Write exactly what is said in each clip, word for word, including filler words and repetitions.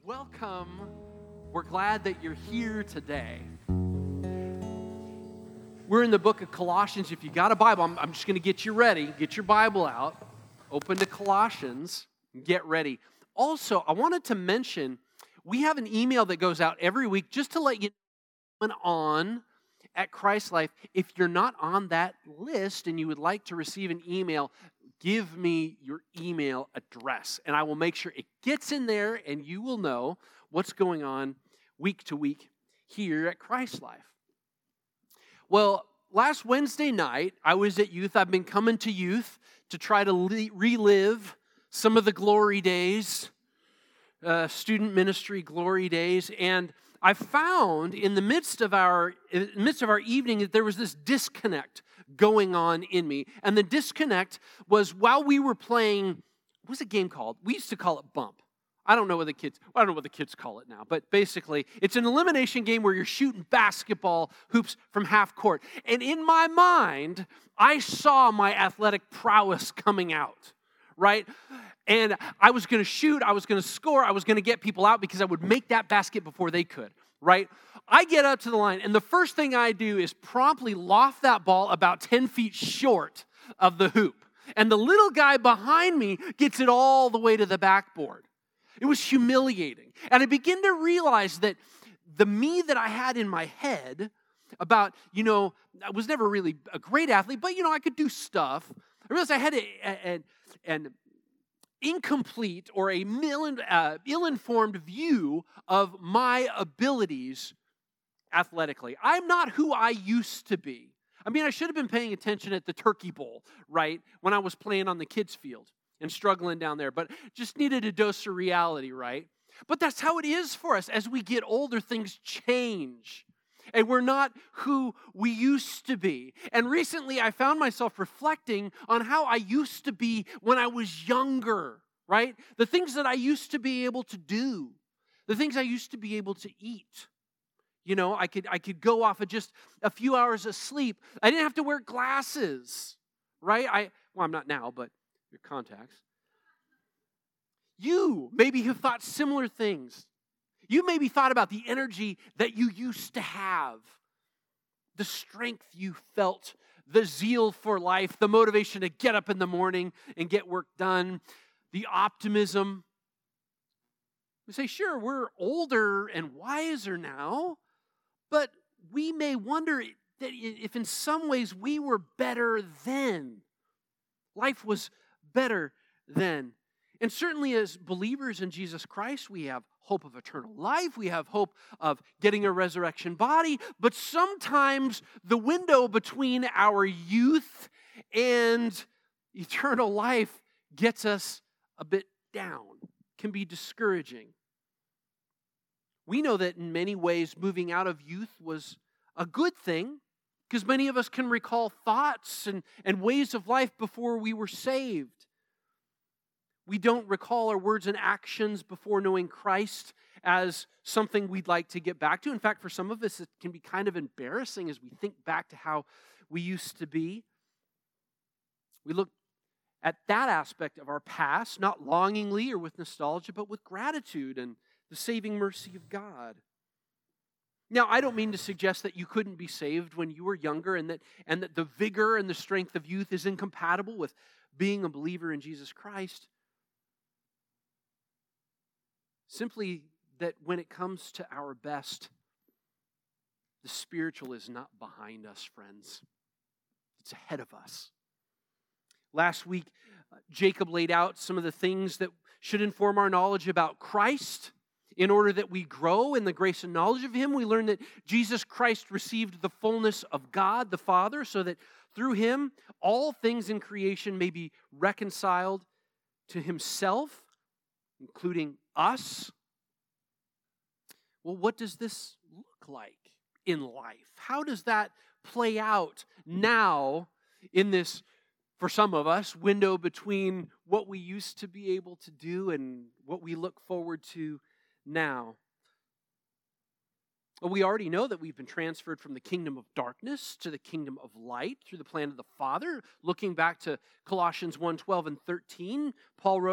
Welcome. We're glad that you're here today. We're in the book of Colossians. If you got a Bible, I'm, I'm just going to get you ready. Get your Bible out. Open to Colossians. Get ready. Also, I wanted to mention, we have an email that goes out every week just to let you know what's going on at Christ Life. If you're not on that list and you would like to receive an email, give me your email address, and I will make sure it gets in there, and you will know what's going on week to week here at Christ Life. Well, last Wednesday night, I was at youth. I've been coming to youth to try to le- relive some of the glory days, uh, student ministry glory days, and I found in the midst of our in the midst of our evening that there was this disconnect going on in me. And the disconnect was while we were playing, what's a game called? We used to call it Bump. I don't know what the kids, I don't know what the kids call it now, but basically it's an elimination game where you're shooting basketball hoops from half court. And in my mind, I saw my athletic prowess coming out, right? And I was going to shoot, I was going to score, I was going to get people out because I would make that basket before they could, right? I get up to the line, and the first thing I do is promptly loft that ball about ten feet short of the hoop. And the little guy behind me gets it all the way to the backboard. It was humiliating. And I begin to realize that the me that I had in my head about, you know, I was never really a great athlete, but, you know, I could do stuff. I realized I had a, a, an incomplete or a uh, ill-informed view of my abilities athletically. I'm not who I used to be. I mean, I should have been paying attention at the Turkey Bowl, right, when I was playing on the kids' field and struggling down there, but just needed a dose of reality, right? But that's how it is for us. As we get older, things change. And we're not who we used to be. And recently I found myself reflecting on how I used to be when I was younger, right? The things that I used to be able to do. The things I used to be able to eat. You know, I could I could go off of just a few hours of sleep. I didn't have to wear glasses, right? I well, I'm not now, but your contacts. You maybe have thought similar things. You maybe thought about the energy that you used to have, the strength you felt, the zeal for life, the motivation to get up in the morning and get work done, the optimism. We say, sure, we're older and wiser now, but we may wonder that if in some ways we were better then. Life was better then. And certainly as believers in Jesus Christ, we have hope of eternal life. We have hope of getting a resurrection body. But sometimes the window between our youth and eternal life gets us a bit down, can be discouraging. We know that in many ways moving out of youth was a good thing because many of us can recall thoughts and, and ways of life before we were saved. We don't recall our words and actions before knowing Christ as something we'd like to get back to. In fact, for some of us, it can be kind of embarrassing as we think back to how we used to be. We look at that aspect of our past, not longingly or with nostalgia, but with gratitude and the saving mercy of God. Now, I don't mean to suggest that you couldn't be saved when you were younger and that, and that the vigor and the strength of youth is incompatible with being a believer in Jesus Christ. Simply that when it comes to our best, the spiritual is not behind us, friends. It's ahead of us. Last week, uh, Jacob laid out some of the things that should inform our knowledge about Christ in order that we grow in the grace and knowledge of Him. We learned that Jesus Christ received the fullness of God the Father so that through Him, all things in creation may be reconciled to Himself, including us. Well, what does this look like in life? How does that play out now in this, for some of us, window between what we used to be able to do and what we look forward to now? Well, we already know that we've been transferred from the kingdom of darkness to the kingdom of light through the plan of the Father. Looking back to Colossians one, twelve and thirteen, Paul wrote,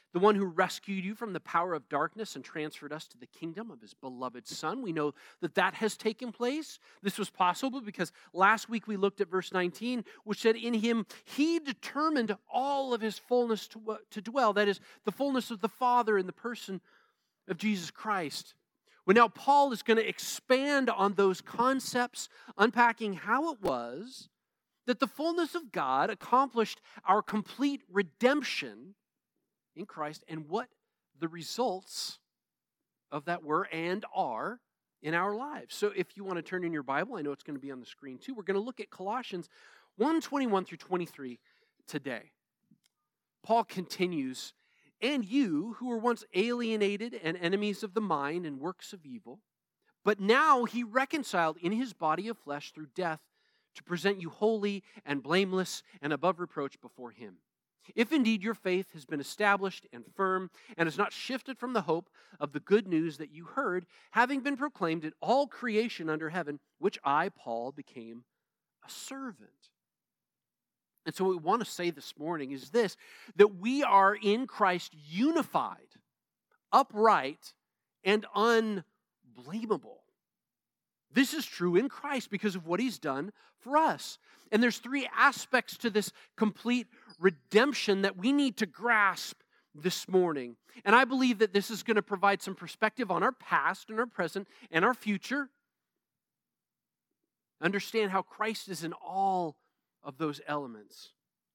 the one who rescued you from the power of darkness and transferred us to the kingdom of his beloved Son. We know that that has taken place. This was possible because last week we looked at verse nineteen, which said, in him he determined all of his fullness to, to dwell. That is, the fullness of the Father in the person of Jesus Christ. Well, now Paul is going to expand on those concepts, unpacking how it was that the fullness of God accomplished our complete redemption in Christ and what the results of that were and are in our lives. So if you want to turn in your Bible, I know it's going to be on the screen too. We're going to look at Colossians one twenty-one through twenty-three today. Paul continues, and you who were once alienated and enemies of the mind and works of evil, but now he reconciled in his body of flesh through death to present you holy and blameless and above reproach before him. If indeed your faith has been established and firm and has not shifted from the hope of the good news that you heard, having been proclaimed in all creation under heaven, which I, Paul, became a servant. And so what we want to say this morning is this, that we are in Christ unified, upright, and unblameable. This is true in Christ because of what he's done for us. And there's three aspects to this complete redemption that we need to grasp this morning. And I believe that this is going to provide some perspective on our past and our present and our future. Understand how Christ is in all of those elements.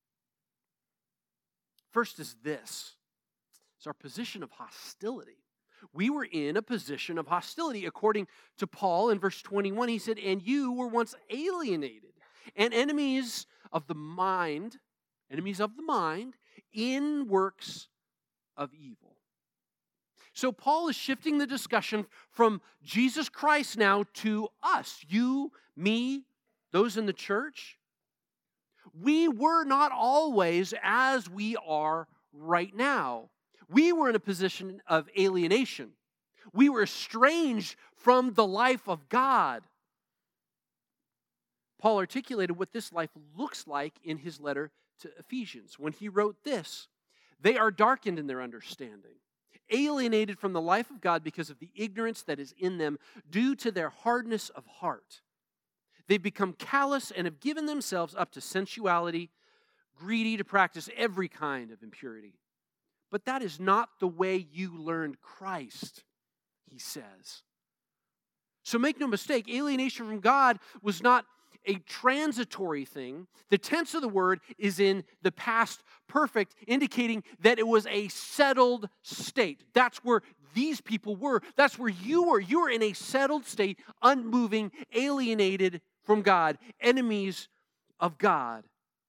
First is this. It's our position of hostility. We were in a position of hostility. According to Paul in verse twenty-one, he said, and you were once alienated and enemies of the mind, enemies of the mind, in works of evil. So Paul is shifting the discussion from Jesus Christ now to us, you, me, those in the church. We were not always as we are right now. We were in a position of alienation. We were estranged from the life of God. Paul articulated what this life looks like in his letter to Ephesians when he wrote this. They are darkened in their understanding, alienated from the life of God because of the ignorance that is in them due to their hardness of heart. They've become callous and have given themselves up to sensuality, greedy to practice every kind of impurity. But that is not the way you learned Christ, he says. So make no mistake, alienation from God was not a transitory thing. The tense of the word is in the past perfect, indicating that it was a settled state. That's where these people were. That's where you were. You were in a settled state, unmoving, alienated from God, enemies of God.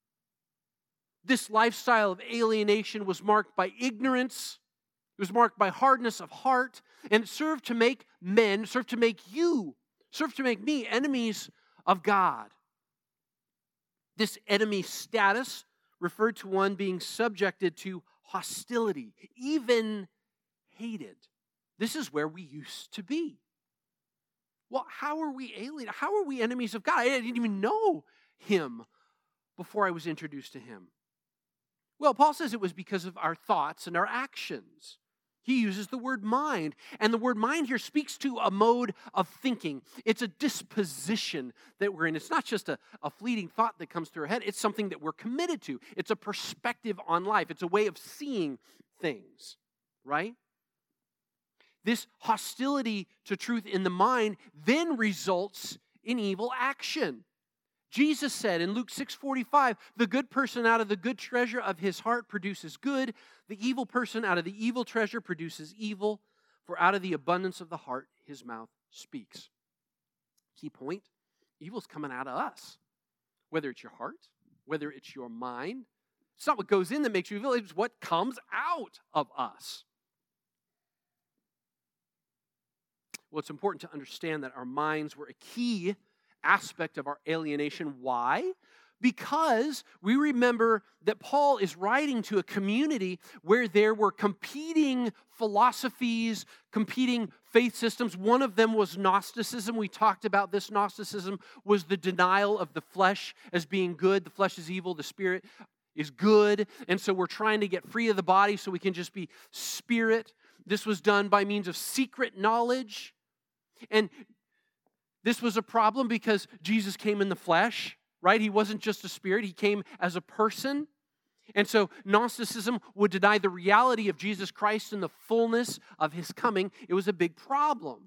This lifestyle of alienation was marked by ignorance. It was marked by hardness of heart, and it served to make men, served to make you, served to make me enemies of God. This enemy status referred to one being subjected to hostility, even hated. This is where we used to be. Well, how are we alien? How are we enemies of God? I didn't even know him before I was introduced to him. Well, Paul says it was because of our thoughts and our actions. He uses the word mind. And the word mind here speaks to a mode of thinking. It's a disposition that we're in. It's not just a, a fleeting thought that comes through our head. It's something that we're committed to. It's a perspective on life. It's a way of seeing things, right? This hostility to truth in the mind then results in evil action. Jesus said in Luke six forty-five, the good person out of the good treasure of his heart produces good. The evil person out of the evil treasure produces evil. For out of the abundance of the heart, his mouth speaks. Key point, evil's coming out of us. Whether it's your heart, whether it's your mind. It's not what goes in that makes you evil, it's what comes out of us. Well, it's important to understand that our minds were a key aspect of our alienation. Why? Because we remember that Paul is writing to a community where there were competing philosophies, competing faith systems. One of them was Gnosticism. We talked about this. Gnosticism was the denial of the flesh as being good. The flesh is evil. The spirit is good, and so we're trying to get free of the body so we can just be spirit. This was done by means of secret knowledge. And this was a problem because Jesus came in the flesh, right? He wasn't just a spirit, he came as a person. And so Gnosticism would deny the reality of Jesus Christ and the fullness of his coming. It was a big problem.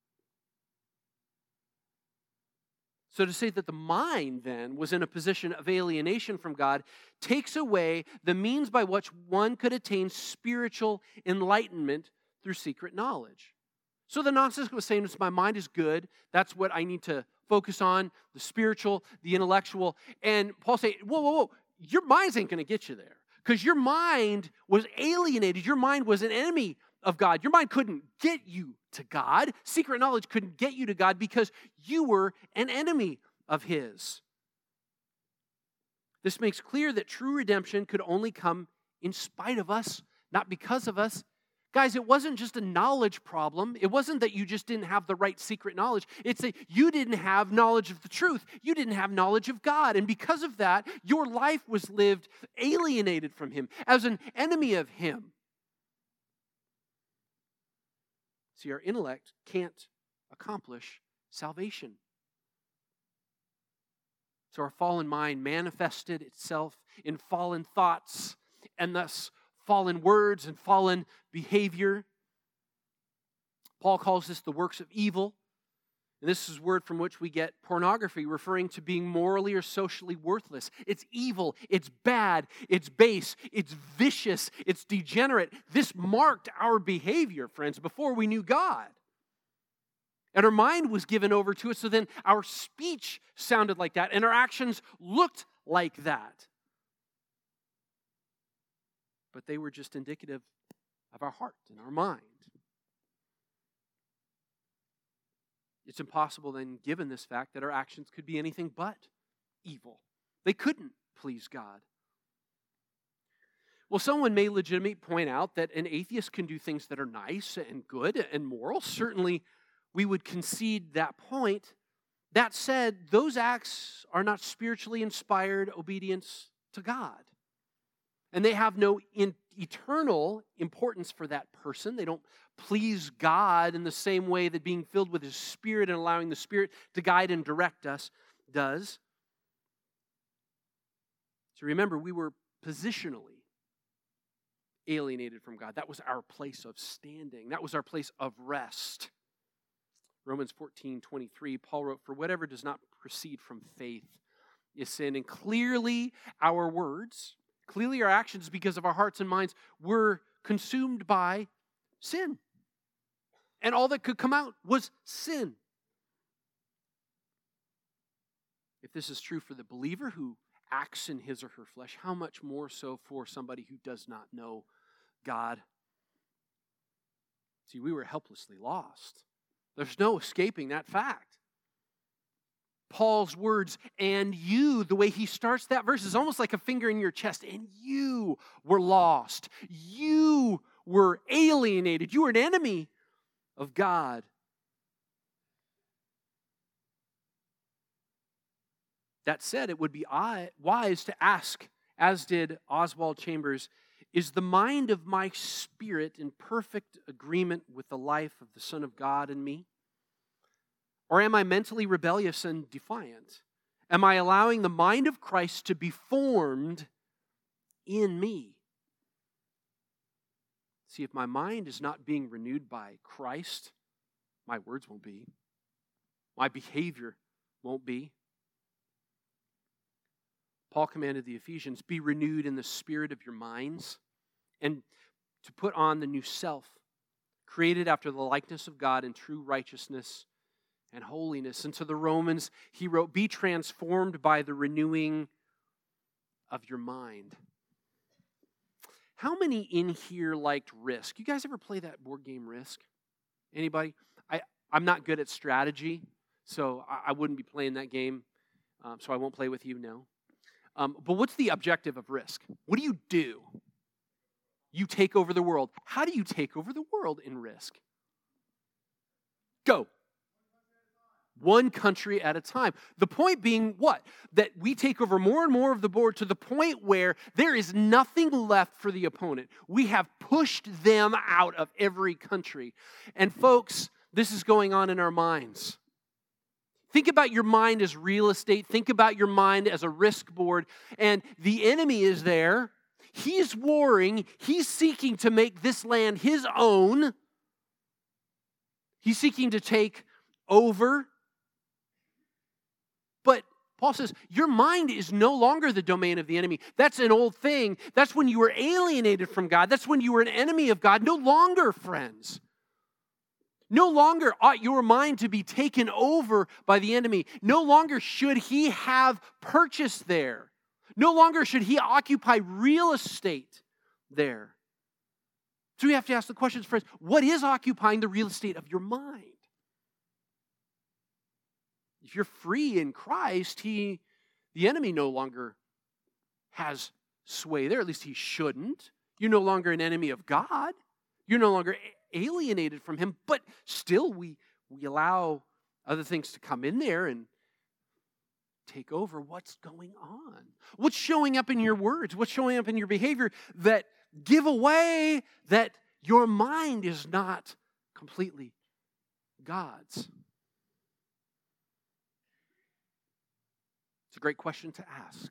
So to say that the mind then was in a position of alienation from God takes away the means by which one could attain spiritual enlightenment through secret knowledge. So the Gnostic was saying, my mind is good. That's what I need to focus on, the spiritual, the intellectual. And Paul said, whoa, whoa, whoa, your minds ain't going to get you there. Because your mind was alienated. Your mind was an enemy of God. Your mind couldn't get you to God. Secret knowledge couldn't get you to God because you were an enemy of his. This makes clear that true redemption could only come in spite of us, not because of us. Guys, it wasn't just a knowledge problem. It wasn't that you just didn't have the right secret knowledge. It's that you didn't have knowledge of the truth. You didn't have knowledge of God. And because of that, your life was lived alienated from him, as an enemy of him. See, our intellect can't accomplish salvation. So our fallen mind manifested itself in fallen thoughts and thus fallen words and fallen behavior. Paul calls this the works of evil. And this is a word from which we get pornography, referring to being morally or socially worthless. It's evil, it's bad, it's base, it's vicious, it's degenerate. This marked our behavior, friends, before we knew God. And our mind was given over to it, so then our speech sounded like that, and our actions looked like that. But they were just indicative of our heart and our mind. It's impossible then, given this fact, that our actions could be anything but evil. They couldn't please God. Well, someone may legitimately point out that an atheist can do things that are nice and good and moral. Certainly, we would concede that point. That said, those acts are not spiritually inspired obedience to God. And they have no in eternal importance for that person. They don't please God in the same way that being filled with his Spirit and allowing the Spirit to guide and direct us does. So remember, we were positionally alienated from God. That was our place of standing. That was our place of rest. Romans fourteen twenty-three, Paul wrote, "For whatever does not proceed from faith is sin." And clearly our words, clearly our actions, because of our hearts and minds, were consumed by sin. And all that could come out was sin. If this is true for the believer who acts in his or her flesh, how much more so for somebody who does not know God? See, we were helplessly lost. There's no escaping that fact. Paul's words, "and you," the way he starts that verse is almost like a finger in your chest. And you were lost. You were alienated. You were an enemy of God. That said, it would be wise to ask, as did Oswald Chambers, is the mind of my spirit in perfect agreement with the life of the Son of God in me? Or am I mentally rebellious and defiant? Am I allowing the mind of Christ to be formed in me? See, if my mind is not being renewed by Christ, my words won't be. My behavior won't be. Paul commanded the Ephesians, "Be renewed in the spirit of your minds," and to put on the new self, created after the likeness of God in true righteousness and holiness. And to the Romans, he wrote, "Be transformed by the renewing of your mind." How many in here liked Risk? You guys ever play that board game Risk? Anybody? I, I'm not good at strategy, so I, I wouldn't be playing that game, um, so I won't play with you, no. Um, but what's the objective of Risk? What do you do? You take over the world. How do you take over the world in Risk? Go. one country at a time. The point being what? That we take over more and more of the board to the point where there is nothing left for the opponent. We have pushed them out of every country. And folks, this is going on in our minds. Think about your mind as real estate. Think about your mind as a risk board. And the enemy is there. He's warring. He's seeking to make this land his own. He's seeking to take over. But Paul says, your mind is no longer the domain of the enemy. That's an old thing. That's when you were alienated from God. That's when you were an enemy of God. No longer, friends. No longer ought your mind to be taken over by the enemy. No longer should he have purchase there. No longer should he occupy real estate there. So we have to ask the questions, friends, what is occupying the real estate of your mind? If you're free in Christ, he, the enemy no longer has sway there. At least he shouldn't. You're no longer an enemy of God. You're no longer alienated from him. But still, we, we allow other things to come in there and take over. What's going on? What's showing up in your words? What's showing up in your behavior that give away that your mind is not completely God's? It's a great question to ask.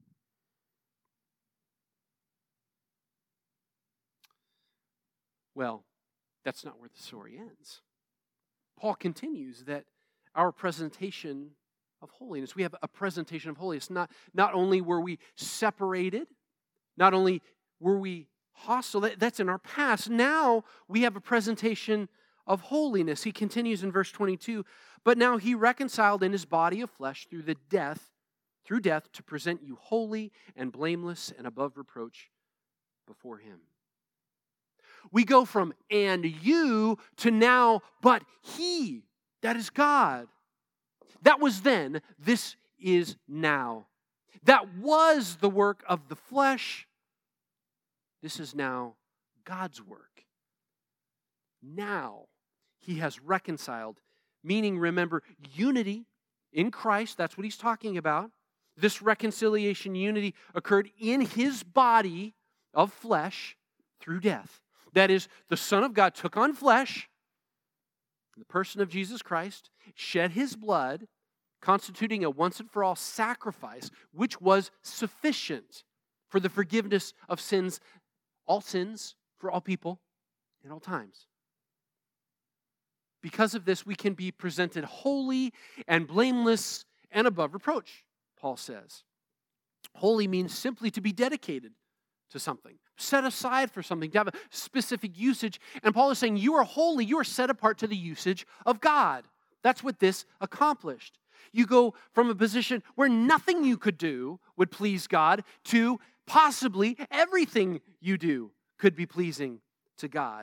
Well, that's not where the story ends. Paul continues that our presentation of holiness, we have a presentation of holiness. Not, not only were we separated, not only were we hostile, that, that's in our past. Now we have a presentation of holiness. He continues in verse twenty-two, but now he reconciled in his body of flesh through the death, through death to present you holy and blameless and above reproach before him. We go from and you to now, but he, that is God. That was then, this is now. That was the work of the flesh. This is now God's work. Now he has reconciled, meaning, remember, unity in Christ. That's what he's talking about. This reconciliation, unity, occurred in his body of flesh through death. That is, the Son of God took on flesh, the person of Jesus Christ, shed his blood, constituting a once and for all sacrifice, which was sufficient for the forgiveness of sins, all sins, for all people, in all times. Because of this, we can be presented holy and blameless and above reproach, Paul says. Holy means simply to be dedicated to something, set aside for something, to have a specific usage. And Paul is saying, you are holy, you are set apart to the usage of God. That's what this accomplished. You go from a position where nothing you could do would please God to possibly everything you do could be pleasing to God.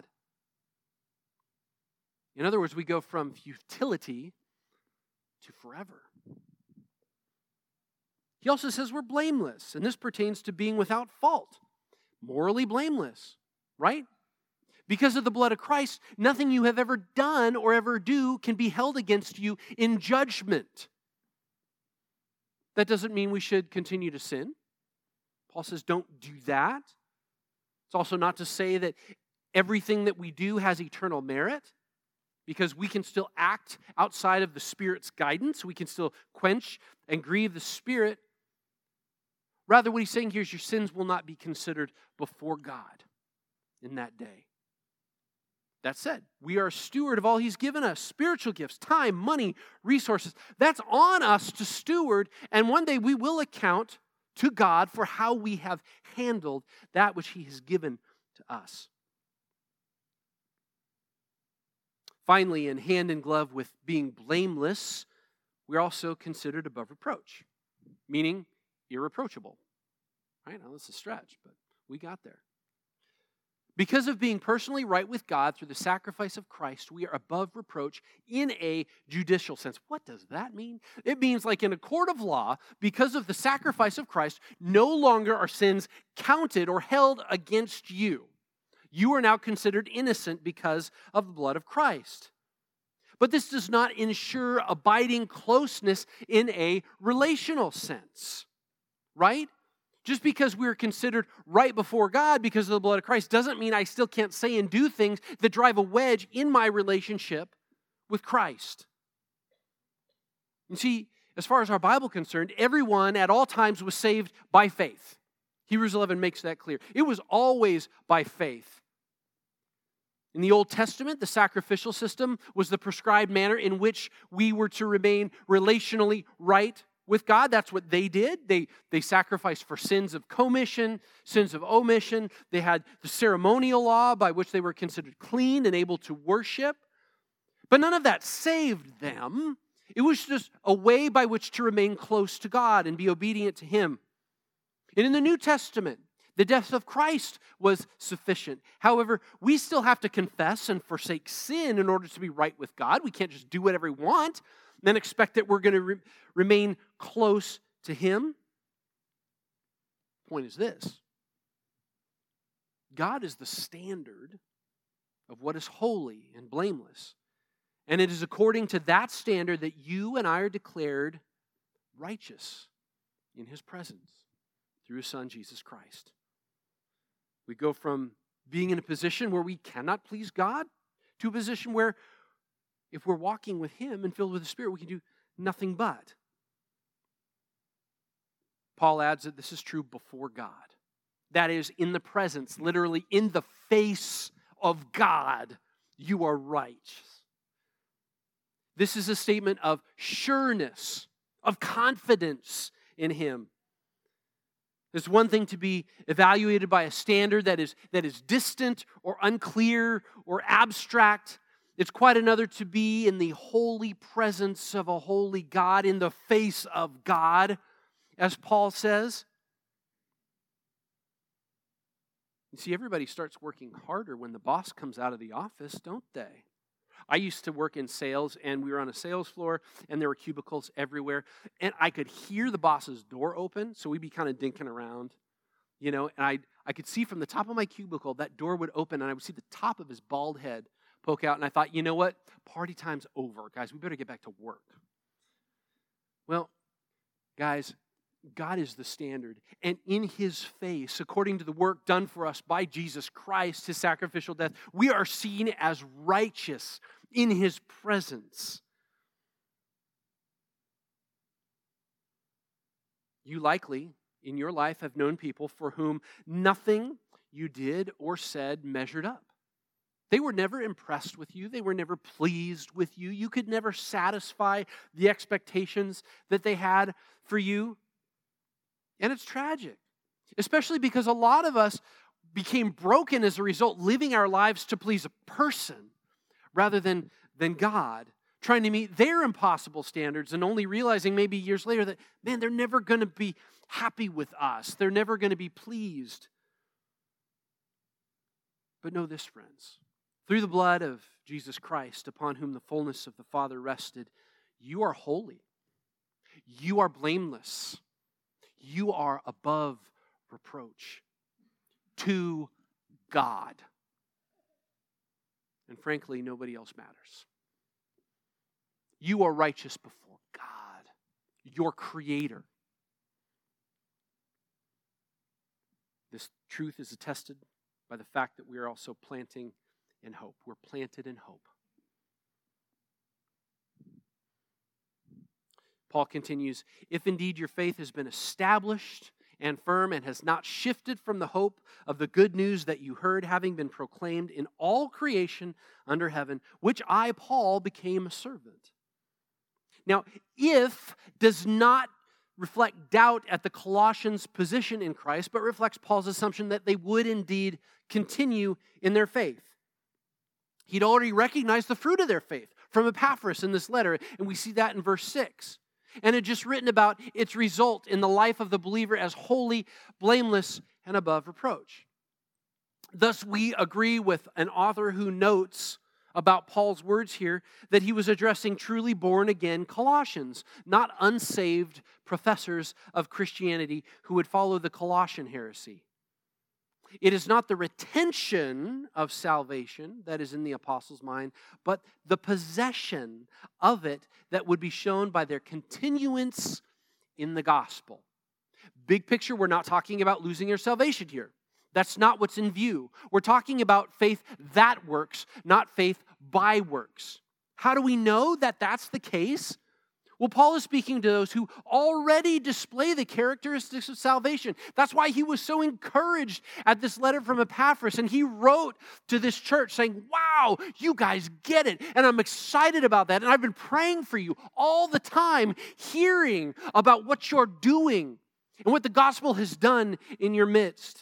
In other words, we go from futility to forever. He also says we're blameless, and this pertains to being without fault, morally blameless, right? Because of the blood of Christ, nothing you have ever done or ever do can be held against you in judgment. That doesn't mean we should continue to sin. Paul says don't do that. It's also not to say that everything that we do has eternal merit, because we can still act outside of the Spirit's guidance. We can still quench and grieve the Spirit. Rather, what he's saying here is your sins will not be considered before God in that day. That said, we are a steward of all he's given us, spiritual gifts, time, money, resources. That's on us to steward, and one day we will account to God for how we have handled that which he has given to us. Finally, in hand in glove with being blameless, we're also considered above reproach, meaning irreproachable. Right? Now, this is a stretch, but we got there. Because of being personally right with God through the sacrifice of Christ, we are above reproach in a judicial sense. What does that mean? It means like in a court of law, because of the sacrifice of Christ, no longer are sins counted or held against you. You are now considered innocent because of the blood of Christ. But this does not ensure abiding closeness in a relational sense, right? Just because we're considered right before God because of the blood of Christ doesn't mean I still can't say and do things that drive a wedge in my relationship with Christ. You see, as far as our Bible concerned, everyone at all times was saved by faith. Hebrews eleven makes that clear. It was always by faith. In the Old Testament, the sacrificial system was the prescribed manner in which we were to remain relationally right with God. That's what they did. They, they sacrificed for sins of commission, sins of omission. They had the ceremonial law by which they were considered clean and able to worship. But none of that saved them. It was just a way by which to remain close to God and be obedient to Him. And in the New Testament, the death of Christ was sufficient. However, we still have to confess and forsake sin in order to be right with God. We can't just do whatever we want and then expect that we're going to re- remain close to Him. The point is this: God is the standard of what is holy and blameless. And it is according to that standard that you and I are declared righteous in His presence through His Son, Jesus Christ. We go from being in a position where we cannot please God to a position where if we're walking with Him and filled with the Spirit, we can do nothing but. Paul adds that this is true before God. That is, in the presence, literally in the face of God, you are righteous. This is a statement of sureness, of confidence in Him. It's one thing to be evaluated by a standard that is, that is distant or unclear or abstract. It's quite another to be in the holy presence of a holy God, in the face of God, as Paul says. You see, everybody starts working harder when the boss comes out of the office, don't they? I used to work in sales, and we were on a sales floor, and there were cubicles everywhere, and I could hear the boss's door open, so we'd be kind of dinking around, you know, and I I could see from the top of my cubicle, that door would open, and I would see the top of his bald head poke out, and I thought, you know what? Party time's over, guys. We better get back to work. Well, guys, God is the standard, and in His face, according to the work done for us by Jesus Christ, His sacrificial death, we are seen as righteous in His presence. You likely, in your life, have known people for whom nothing you did or said measured up. They were never impressed with you. They were never pleased with you. You could never satisfy the expectations that they had for you. And it's tragic, especially because a lot of us became broken as a result, living our lives to please a person rather than, than God, trying to meet their impossible standards and only realizing maybe years later that, man, they're never going to be happy with us. They're never going to be pleased. But know this, friends. Through the blood of Jesus Christ, upon whom the fullness of the Father rested, you are holy. You are blameless. You are above reproach to God. And frankly, nobody else matters. You are righteous before God, your Creator. This truth is attested by the fact that we are also planting in hope. We're planted in hope. Paul continues, if indeed your faith has been established and firm and has not shifted from the hope of the good news that you heard, having been proclaimed in all creation under heaven, which I, Paul, became a servant. Now, if does not reflect doubt at the Colossians' position in Christ, but reflects Paul's assumption that they would indeed continue in their faith. He'd already recognized the fruit of their faith from Epaphras in this letter, and we see that in verse six. And had just written about its result in the life of the believer as holy, blameless, and above reproach. Thus, we agree with an author who notes about Paul's words here that he was addressing truly born-again Colossians, not unsaved professors of Christianity who would follow the Colossian heresy. It is not the retention of salvation that is in the apostles' mind, but the possession of it that would be shown by their continuance in the gospel. Big picture, we're not talking about losing your salvation here. That's not what's in view. We're talking about faith that works, not faith by works. How do we know that that's the case? Well, Paul is speaking to those who already display the characteristics of salvation. That's why he was so encouraged at this letter from Epaphras. And he wrote to this church saying, wow, you guys get it. And I'm excited about that. And I've been praying for you all the time, hearing about what you're doing and what the gospel has done in your midst.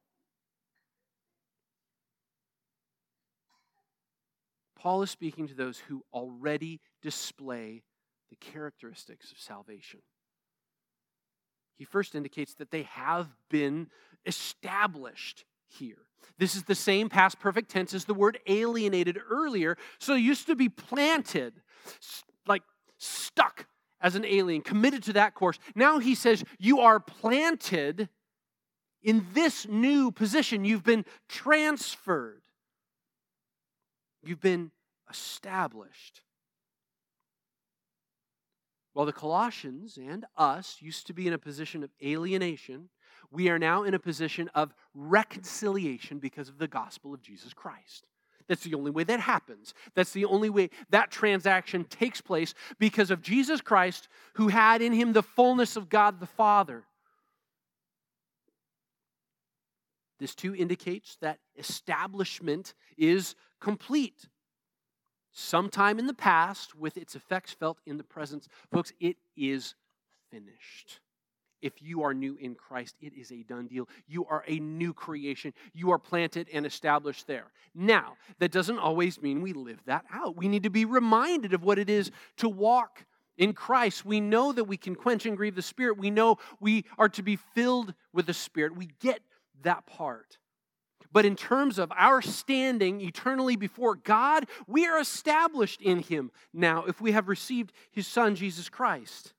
Paul is speaking to those who already display the characteristics of salvation. He first indicates that they have been established here. This is the same past perfect tense as the word alienated earlier. So it used to be planted, like stuck as an alien, committed to that course. Now he says you are planted in this new position. You've been transferred. You've been established. While the Colossians and us used to be in a position of alienation, we are now in a position of reconciliation because of the gospel of Jesus Christ. That's the only way that happens. That's the only way that transaction takes place because of Jesus Christ, who had in him the fullness of God the Father. This too indicates that establishment is complete. Sometime in the past, with its effects felt in the present. Folks, it is finished. If you are new in Christ, it is a done deal. You are a new creation. You are planted and established there. Now, that doesn't always mean we live that out. We need to be reminded of what it is to walk in Christ. We know that we can quench and grieve the Spirit. We know we are to be filled with the Spirit. We get that part. But in terms of our standing eternally before God, we are established in him now if we have received his Son, Jesus Christ.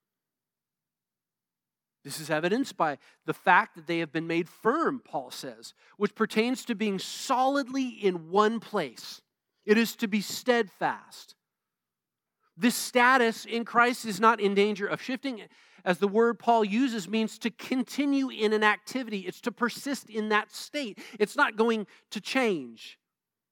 This is evidenced by the fact that they have been made firm, Paul says, which pertains to being solidly in one place. It is to be steadfast. This status in Christ is not in danger of shifting, as the word Paul uses means to continue in an activity. It's to persist in that state. It's not going to change.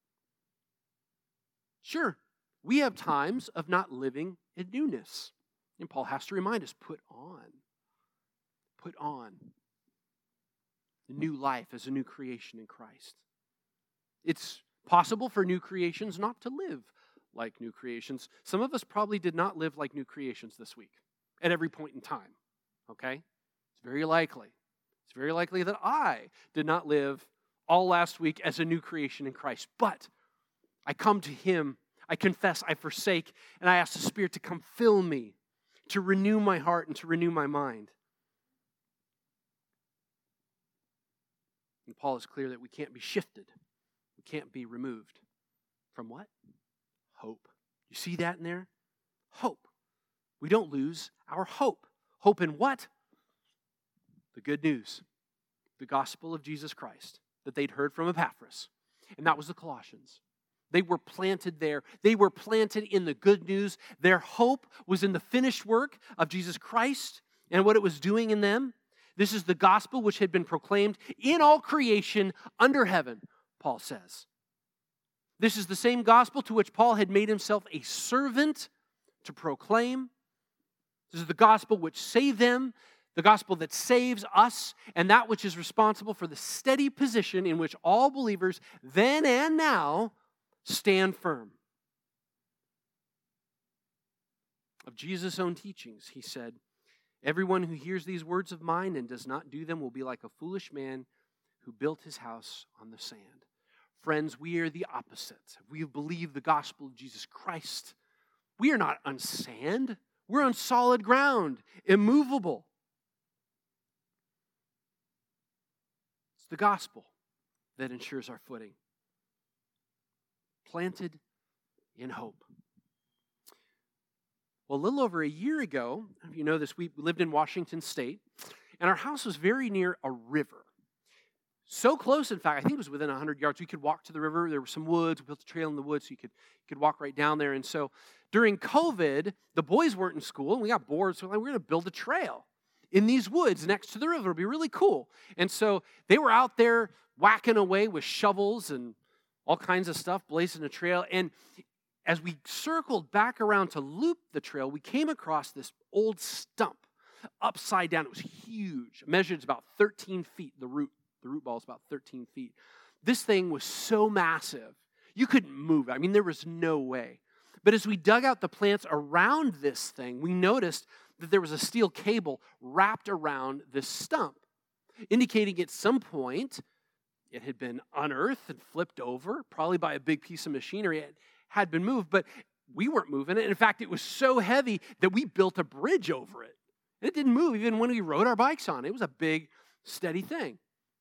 Sure, we have times of not living in newness. And Paul has to remind us, put on. Put on the new life as a new creation in Christ. It's possible for new creations not to live like new creations. Some of us probably did not live like new creations this week at every point in time, okay? It's very likely. It's very likely that I did not live all last week as a new creation in Christ, but I come to him, I confess, I forsake, and I ask the Spirit to come fill me, to renew my heart and to renew my mind. And Paul is clear that we can't be shifted. We can't be removed. From what? Hope. You see that in there? Hope. We don't lose our hope. Hope in what? The good news. The gospel of Jesus Christ that they'd heard from Epaphras. And that was the Colossians. They were planted there. They were planted in the good news. Their hope was in the finished work of Jesus Christ and what it was doing in them. This is the gospel which had been proclaimed in all creation under heaven, Paul says. This is the same gospel to which Paul had made himself a servant to proclaim. This is the gospel which saved them, the gospel that saves us, and that which is responsible for the steady position in which all believers then and now stand firm. Of Jesus' own teachings, he said, "Everyone who hears these words of mine and does not do them will be like a foolish man who built his house on the sand." Friends, we are the opposite. We believe the gospel of Jesus Christ. We are not on sand. We're on solid ground, immovable. It's the gospel that ensures our footing. Planted in hope. Well, a little over a year ago, if you know this, we lived in Washington State, and our house was very near a river. So close, in fact, I think it was within one hundred yards. We could walk to the river. There were some woods. We built a trail in the woods so you could, you could walk right down there. And so during COVID, the boys weren't in school, and we got bored, so we're like, we're going to build a trail in these woods next to the river. It'll be really cool. And so they were out there whacking away with shovels and all kinds of stuff, blazing a trail. And as we circled back around to loop the trail, we came across this old stump upside down. It was huge. It measured about thirteen feet, the root. The root ball is about thirteen feet. This thing was so massive, you couldn't move it. I mean, there was no way. But as we dug out the plants around this thing, we noticed that there was a steel cable wrapped around this stump, indicating at some point it had been unearthed and flipped over, probably by a big piece of machinery. It had been moved, but we weren't moving it. In fact, it was so heavy that we built a bridge over it. And it didn't move even when we rode our bikes on it. It was a big, steady thing.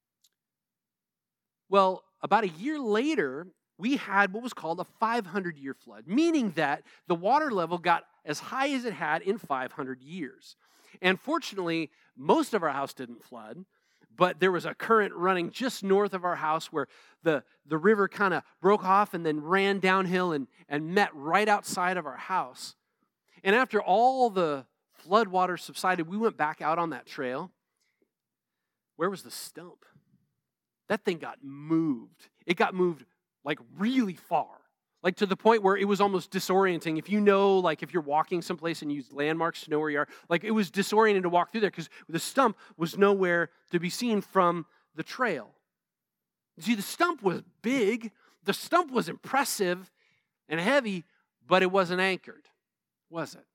Well, about a year later, we had what was called a five hundred year flood, meaning that the water level got as high as it had in five hundred years. And fortunately, most of our house didn't flood, but there was a current running just north of our house where the, the river kind of broke off and then ran downhill and, and met right outside of our house. And after all the flood water subsided, we went back out on that trail. Where was the stump? That thing got moved. It got moved like really far, like to the point where it was almost disorienting. If you know, like if you're walking someplace and you use landmarks to know where you are, like it was disorienting to walk through there because the stump was nowhere to be seen from the trail. See, the stump was big, the stump was impressive and heavy, but it wasn't anchored, was it?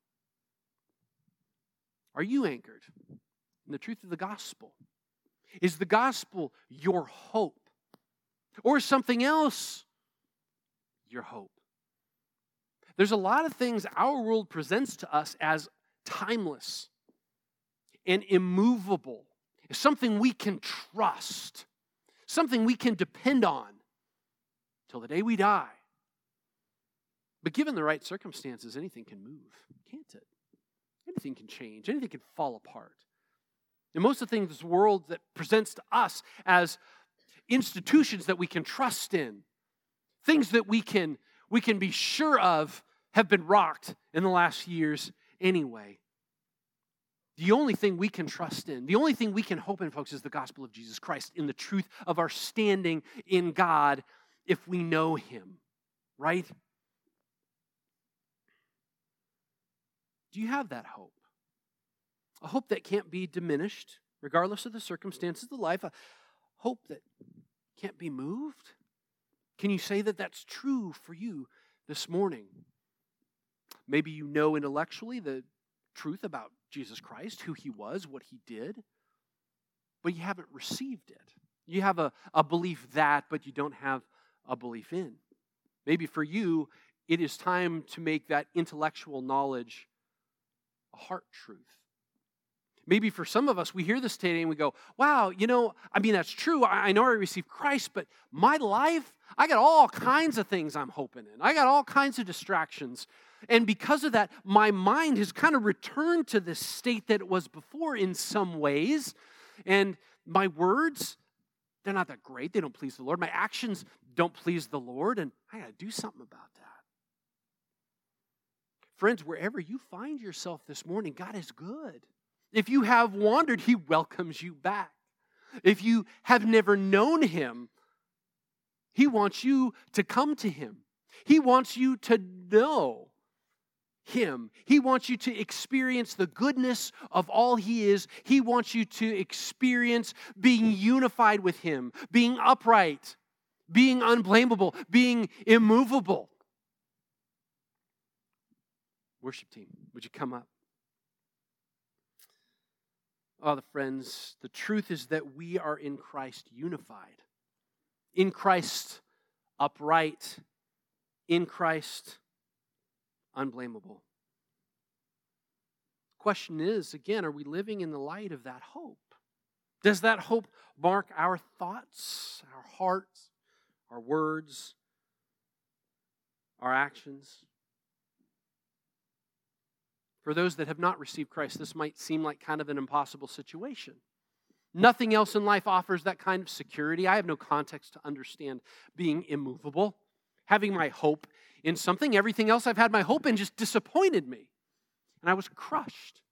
Are you anchored in the truth of the gospel? Is the gospel your hope? Or something else your hope? There's a lot of things our world presents to us as timeless and immovable. It's something we can trust, something we can depend on till the day we die. But given the right circumstances, anything can move, can't it? Anything can change, anything can fall apart. And most of the things this world that presents to us as institutions that we can trust in, things that we can, we can be sure of, have been rocked in the last years anyway. The only thing we can trust in, the only thing we can hope in, folks, is the gospel of Jesus Christ, in the truth of our standing in God if we know Him, right? Do you have that hope? A hope that can't be diminished, regardless of the circumstances of life. A hope that can't be moved. Can you say that that's true for you this morning? Maybe you know intellectually the truth about Jesus Christ, who He was, what He did, but you haven't received it. You have a, a belief that, but you don't have a belief in. Maybe for you, it is time to make that intellectual knowledge a heart truth. Maybe for some of us, we hear this today and we go, wow, you know, I mean, that's true. I, I know I received Christ, but my life, I got all kinds of things I'm hoping in. I got all kinds of distractions. And because of that, my mind has kind of returned to this state that it was before in some ways. And my words, they're not that great. They don't please the Lord. My actions don't please the Lord. And I got to do something about that. Friends, wherever you find yourself this morning, God is good. If you have wandered, He welcomes you back. If you have never known Him, He wants you to come to Him. He wants you to know Him. He wants you to experience the goodness of all He is. He wants you to experience being unified with Him, being upright, being unblameable, being immovable. Worship team, would you come up? Oh, the friends, the truth is that we are in Christ unified, in Christ upright, in Christ unblameable. The question is, again, are we living in the light of that hope? Does that hope mark our thoughts, our hearts, our words, our actions? For those that have not received Christ, this might seem like kind of an impossible situation. Nothing else in life offers that kind of security. I have no context to understand being immovable, having my hope in something. Everything else I've had my hope in just disappointed me, and I was crushed.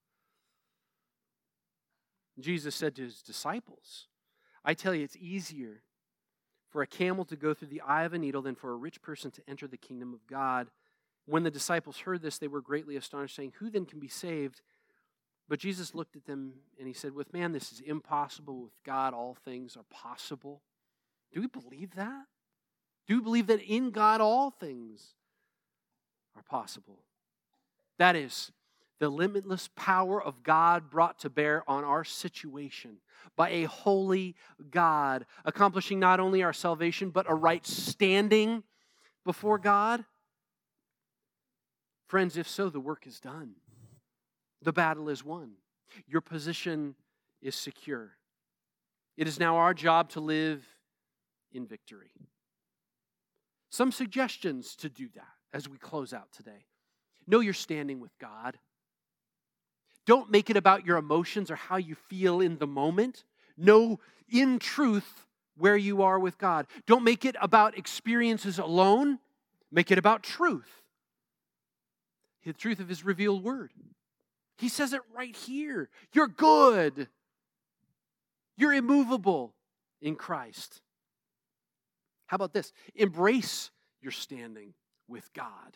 Jesus said to his disciples, I tell you, it's easier for a camel to go through the eye of a needle than for a rich person to enter the kingdom of God. When the disciples heard this, they were greatly astonished, saying, who then can be saved? But Jesus looked at them and he said, with man this is impossible, with God all things are possible. Do we believe that? Do we believe that in God all things are possible? That is, the limitless power of God brought to bear on our situation by a holy God, accomplishing not only our salvation, but a right standing before God. Friends, if so, the work is done. The battle is won. Your position is secure. It is now our job to live in victory. Some suggestions to do that as we close out today. Know you're standing with God. Don't make it about your emotions or how you feel in the moment. Know in truth where you are with God. Don't make it about experiences alone. Make it about truth. The truth of His revealed word. He says it right here. You're good. You're immovable in Christ. How about this? Embrace your standing with God.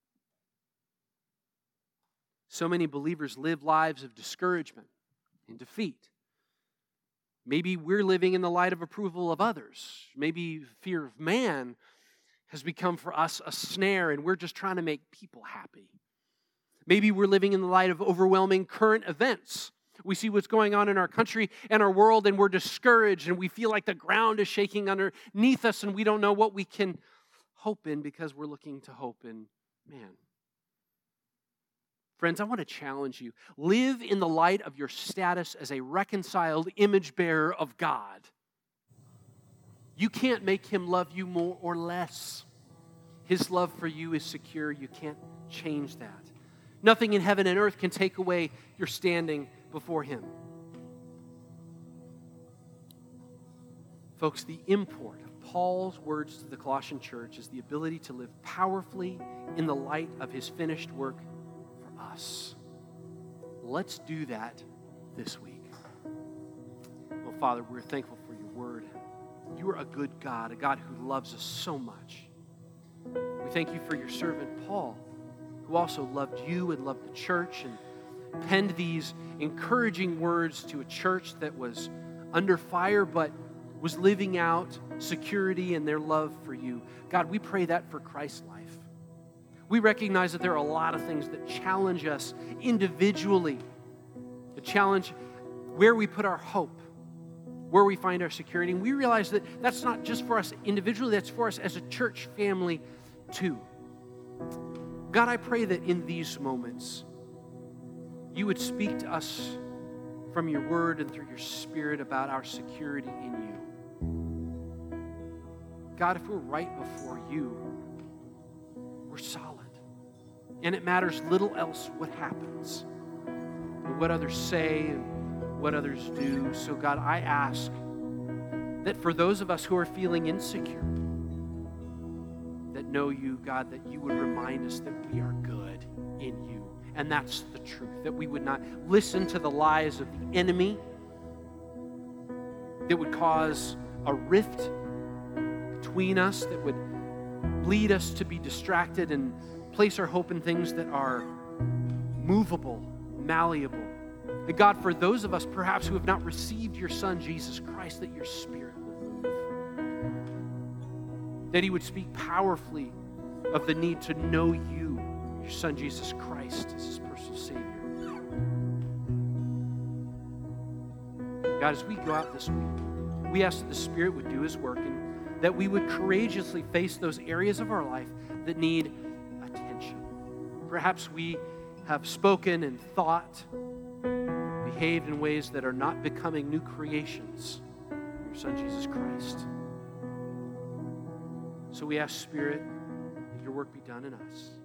So many believers live lives of discouragement and defeat. Maybe we're living in the light of approval of others. Maybe fear of man has become for us a snare and we're just trying to make people happy. Maybe we're living in the light of overwhelming current events. We see what's going on in our country and our world and we're discouraged and we feel like the ground is shaking underneath us and we don't know what we can hope in because we're looking to hope in man. Friends, I want to challenge you. Live in the light of your status as a reconciled image bearer of God. You can't make Him love you more or less. His love for you is secure. You can't change that. Nothing in heaven and earth can take away your standing before Him. Folks, the import of Paul's words to the Colossian church is the ability to live powerfully in the light of his finished work for us. Let's do that this week. Well, Father, we're thankful for your word. You are a good God, a God who loves us so much. We thank you for your servant, Paul, who also loved you and loved the church and penned these encouraging words to a church that was under fire but was living out security and their love for you. God, we pray that for Christ's life. We recognize that there are a lot of things that challenge us individually, that challenge where we put our hope, where we find our security. And we realize that that's not just for us individually, that's for us as a church family too. God, I pray that in these moments, you would speak to us from your word and through your spirit about our security in you. God, if we're right before you, we're solid. And it matters little else what happens, and what others say and what others do. So God, I ask that for those of us who are feeling insecure, that know you, God, that you would remind us that we are good in you. And that's the truth, that we would not listen to the lies of the enemy that would cause a rift between us, that would lead us to be distracted and place our hope in things that are movable, malleable. And God, for those of us perhaps who have not received your Son, Jesus Christ, that your Spirit would move. That He would speak powerfully of the need to know you, your Son, Jesus Christ, as His personal Savior. God, as we go out this week, we ask that the Spirit would do His work and that we would courageously face those areas of our life that need attention. Perhaps we have spoken and thought, behaved in ways that are not becoming new creations in your Son, Jesus Christ. So we ask, Spirit, that your work be done in us.